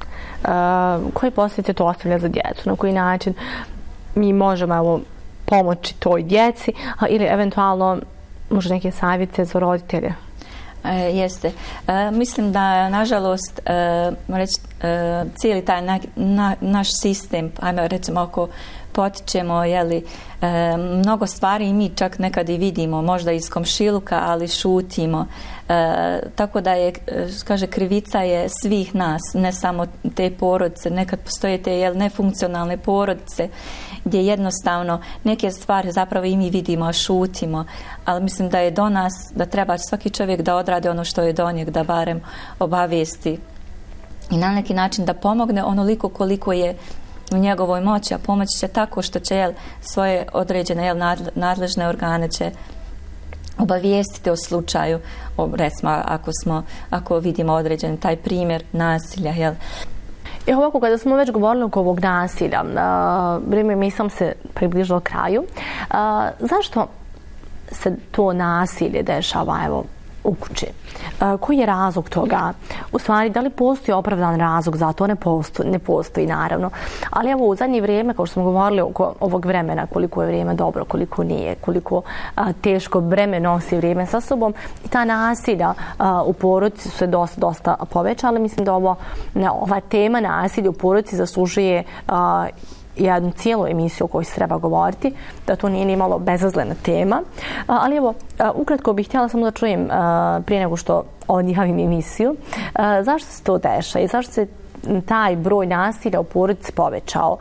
Uh, koje posljedice to ostavlja za djecu? Na koji način mi možemo, evo, pomoći toj djeci, a, ili eventualno možda neke savjete za roditelje? E, jeste. E, mislim da, nažalost, e, reći, e, cijeli taj na, na, naš sistem, ajme recimo ako potičemo, jeli, e, mnogo stvari i mi čak nekad i vidimo, možda iz komšiluka, ali šutimo. E, tako da je, kaže, krivica je svih nas, ne samo te porodice. Nekad postoje te jel, nefunkcionalne porodice gdje jednostavno neke stvari zapravo i mi vidimo, a šutimo. Ali mislim da je do nas, da treba svaki čovjek da odradi ono što je do njeg, da barem obavijesti i na neki način da pomogne onoliko koliko je u njegovoj moći, a pomoći će tako što će jel, svoje određene jel, nadležne organe će obavijestiti o slučaju, o, recimo ako, smo, ako vidimo određen taj primjer nasilja. Jel. I ovako, kada smo već govorili oko ovog nasilja, vrijeme mi sam se približilo kraju, a, zašto se to nasilje dešava, evo, u kući? Uh, koji je razlog toga? U stvari, da li postoji opravdan razlog za to? Ne postoji, ne postoji naravno. Ali evo, u zadnje vrijeme, kao što smo govorili oko ovog vremena, koliko je vrijeme dobro, koliko nije, koliko uh, teško breme nosi vrijeme sa sobom, i ta nasilja uh, u porodici su se dosta, dosta povećala. Mislim da ovo, ne, ova tema nasilja u porodici zaslužuje uh, jednu cijelu emisiju o kojoj se treba govoriti, da to nije ni malo bezazlena tema. Ali evo, ukratko bih htjela samo da čujem prije nego što odjavim emisiju, zašto se to dešava i zašto se taj broj nasilja u porodici povećao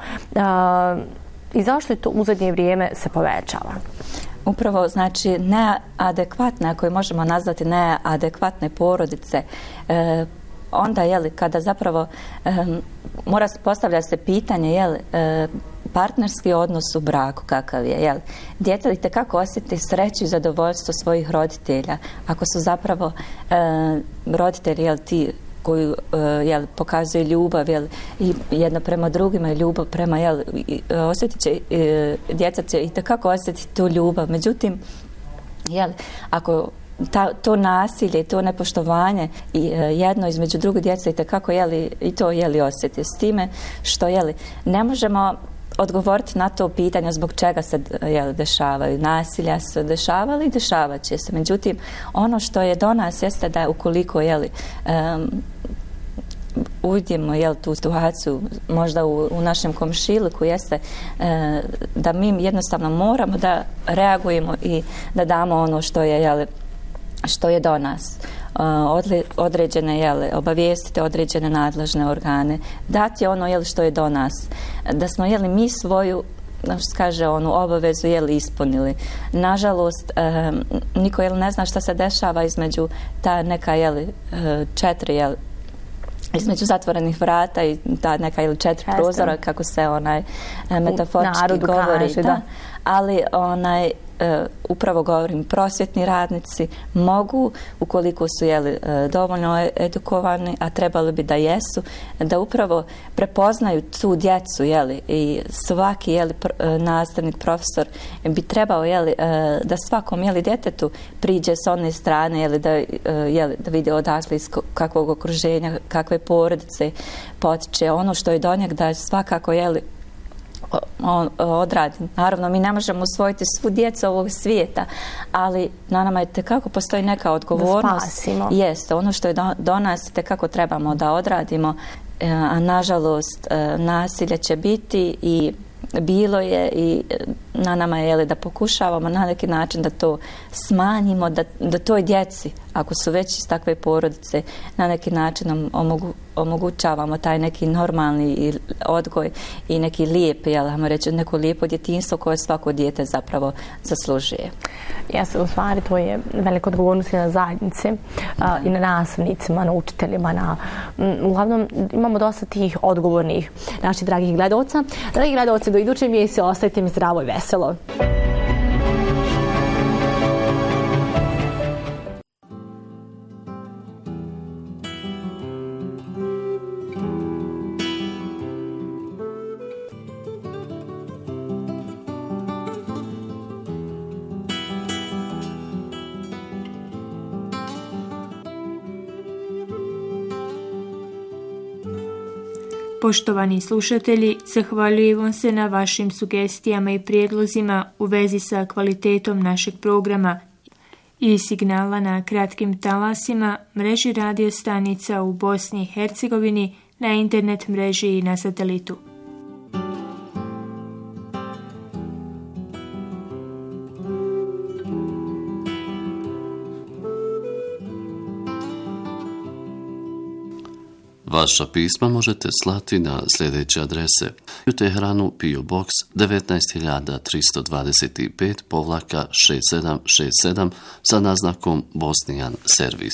i zašto je to u zadnje vrijeme se povećava? Upravo, znači, neadekvatne, ako je možemo nazvati neadekvatne porodice, e, onda, jeli, kada zapravo um, mora postavljati se pitanje, jeli, uh, partnerski odnos u braku kakav je, jeli. Djeca itekako osjeti sreću i zadovoljstvo svojih roditelja, ako su zapravo uh, roditelji, jeli, ti koji uh, jel, pokazuju ljubav, jel, i jedno prema drugima i ljubav prema, jel, osjetit će, uh, djeca će itekako osjetiti tu ljubav. Međutim, jel, ako Ta, to nasilje, to nepoštovanje i e, jedno između druge djece i tekako jeli, i to jeli osjeti s time što jeli, ne možemo odgovoriti na to pitanje zbog čega se jeli, dešavaju. Nasilja se dešavali i dešavat će se. Međutim, ono što je do nas jeste da ukoliko jeli, um, uvidimo jel, tu situaciju možda u, u našem komšiluku jeste e, da mi jednostavno moramo da reagujemo i da damo ono što je jeli, što je do nas. Odle, određene, jele, obavijestiti određene nadležne organe, dati ono, jel, što je do nas. Da smo, jeli, mi svoju, što kaže, onu obavezu, jeli, ispunili. Nažalost, eh, niko, jel, ne zna šta se dešava između ta neka, jeli, četiri, jel, između zatvorenih vrata i ta neka ili četiri prozora, kako se onaj metaforčki govori. Kaže, da. Da. Ali onaj, e, upravo govorim, prosvjetni radnici mogu, ukoliko su jeli, e, dovoljno edukovani, a trebali bi da jesu, da upravo prepoznaju tu djecu, jeli, i svaki jeli, pr, e, nastavnik, profesor bi trebao jeli, e, da svakom jeli, djetetu priđe s one strane, jeli, da, e, jeli, da vidi odakle iz kakvog okruženja, kakve porodice potiče, ono što je do njeg, da svakako jeli, on odradi. Naravno, mi ne možemo usvojiti svu djecu ovog svijeta, ali na nama je tekako postoji neka odgovornost. Da spasimo. Jeste, ono što je do, do nas tekako trebamo da odradimo, a nažalost nasilje će biti i bilo je i na nama je da pokušavamo na neki način da to smanjimo, da, da toj djeci, ako su već iz takve porodice, na neki način omogu, omogućavamo taj neki normalni odgoj i neki lijep, jel, ajmo reći, neko lijepo djetinjstvo koje svako dijete zapravo zaslužuje. Jeste, u stvari to je velika odgovornost na zajednici a, i na nastavnicima, na učiteljima. Na, m, uglavnom imamo dosta tih odgovornih naših dragih gledalca. Dragi gledalci, do iduće mjeseci ostajte mi zdravo i veselo. Poštovani slušatelji, zahvaljujem se na vašim sugestijama i prijedlozima u vezi sa kvalitetom našeg programa i signala na kratkim talasima, mreži radio stanica u Bosni i Hercegovini, na internet mreži i na satelitu. Vaša pisma možete slati na sljedeće adrese: u Teheranu P O Box devetnaest hiljada tristo dvadeset pet povlaka šest sedam šest sedam sa naznakom Bosnian Servis.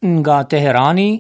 nga Teherani